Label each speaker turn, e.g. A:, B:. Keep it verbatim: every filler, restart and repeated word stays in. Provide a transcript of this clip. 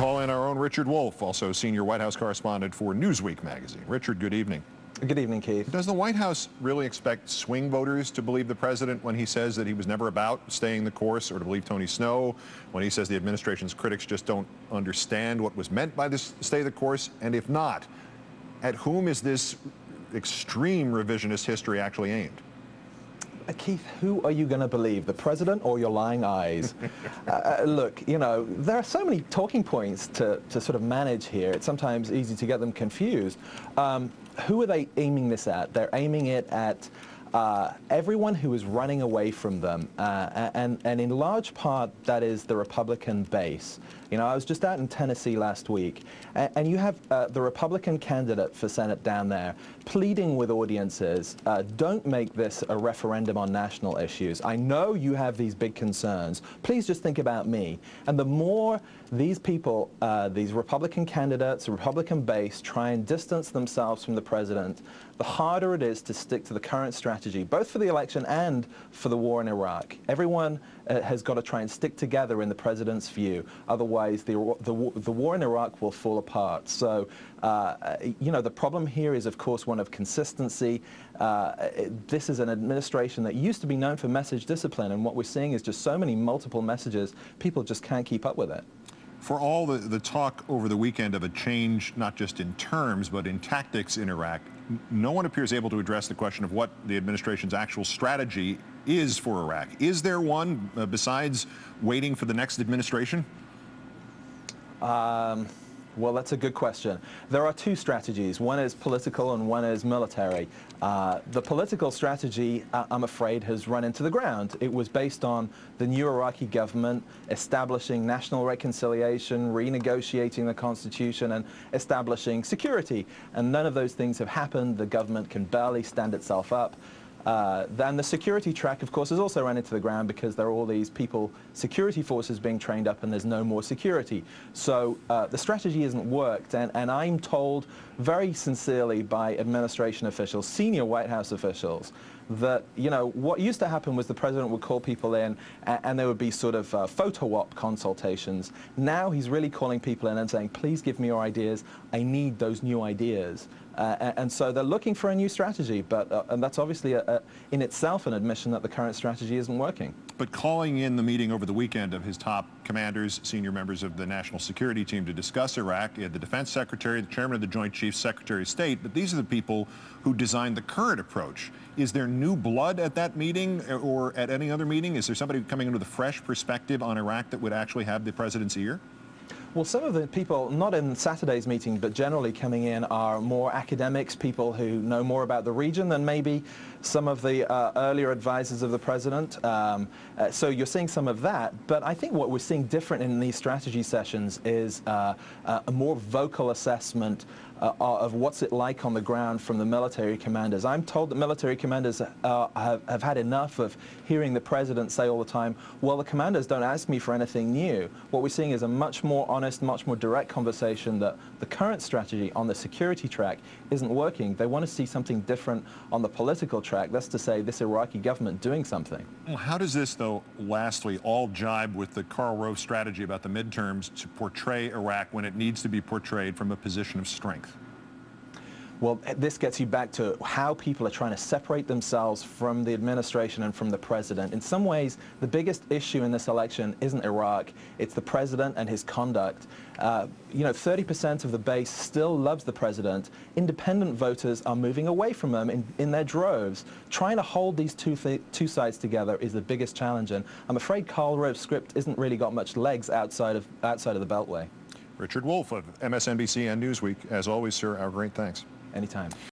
A: call in our own Richard Wolff, also senior White House correspondent for Newsweek magazine. Richard, good evening.
B: Good evening, Keith.
A: Does the White House really expect swing voters to believe the president when he says that he was never about staying the course, or to believe Tony Snow when he says the administration's critics just don't understand what was meant by this stay the course? And if not, at whom is this extreme revisionist history actually aimed?
B: Uh, Keith, who are you going to believe, the president or your lying eyes? uh, uh, look, you know, there are so many talking points to, to sort of manage here. It's sometimes easy to get them confused. Um, who are they aiming this at? They're aiming it at uh, everyone who is running away from them, uh, and, and in large part that is the Republican base. You know, I was just out in Tennessee last week, and, and you have uh, the Republican candidate for Senate down there pleading with audiences, uh, don't make this a referendum on national issues. I know you have these big concerns. Please just think about me. And the more these people, uh, these Republican candidates, Republican base, try and distance themselves from the president, the harder it is to stick to the current strategy, both for the election and for the war in Iraq. Everyone uh, has got to try and stick together in the president's view. Otherwise, the, the, the war in Iraq will fall apart. So, uh, you know, the problem here is, of course, one of consistency. Uh, this is an administration that used to be known for message discipline, and what we're seeing is just so many multiple messages, people just can't keep up with it.
A: For all the, the talk over the weekend of a change, not just in terms, but in tactics in Iraq, no one appears able to address the question of what the administration's actual strategy is for Iraq. Is there one uh, besides waiting for the next administration?
B: Um, well, that's a good question. There are two strategies. One is political and one is military. Uh, the political strategy, uh, I'm afraid, has run into the ground. It was based on the new Iraqi government establishing national reconciliation, renegotiating the constitution, and establishing security. And none of those things have happened. The government can barely stand itself up. Uh, then the security track, of course, has also run into the ground because there are all these people, security forces being trained up, and there's no more security. So uh, the strategy hasn't worked, and, and I'm told very sincerely by administration officials, senior White House officials, that, you know, what used to happen was the president would call people in and, and there would be sort of uh, photo op consultations. Now he's really calling people in and saying, please give me your ideas. I need those new ideas. Uh, and, and so they're looking for a new strategy, but uh, and that's obviously a, a, in itself an admission that the current strategy isn't working.
A: But calling in the meeting over the weekend of his top commanders, senior members of the national security team to discuss Iraq, he had the defense secretary, the chairman of the Joint Chiefs, secretary of state, but these are the people who designed the current approach. Is there new blood at that meeting or at any other meeting? Is there somebody coming in with a fresh perspective on Iraq that would actually have the president's ear?
B: Well, some of the people, not in Saturday's meeting, but generally coming in are more academics, people who know more about the region than maybe some of the uh, earlier advisors of the president. Um, uh, so you're seeing some of that. But I think what we're seeing different in these strategy sessions is uh, uh, a more vocal assessment uh, of what's it like on the ground from the military commanders. I'm told that military commanders uh, have, have had enough of hearing the president say all the time, well, the commanders don't ask me for anything new. What we're seeing is a much more honest, much more direct conversation that the current strategy on the security track isn't working. They want to see something different on the political track. That's to say, this Iraqi government doing something.
A: Well, how does this, though, lastly, all jibe with the Karl Rove strategy about the midterms to portray Iraq when it needs to be portrayed from a position of strength?
B: Well, this gets you back to how people are trying to separate themselves from the administration and from the president. In some ways, the biggest issue in this election isn't Iraq, it's the president and his conduct. Uh, you know, thirty percent of the base still loves the president. Independent voters are moving away from him in, in their droves. Trying to hold these two, th two sides together is the biggest challenge, and I'm afraid Karl Rove's script isn't really got much legs outside of, outside of the Beltway.
A: Richard Wolff of M S N B C and Newsweek. As always, sir, our great thanks.
B: Anytime.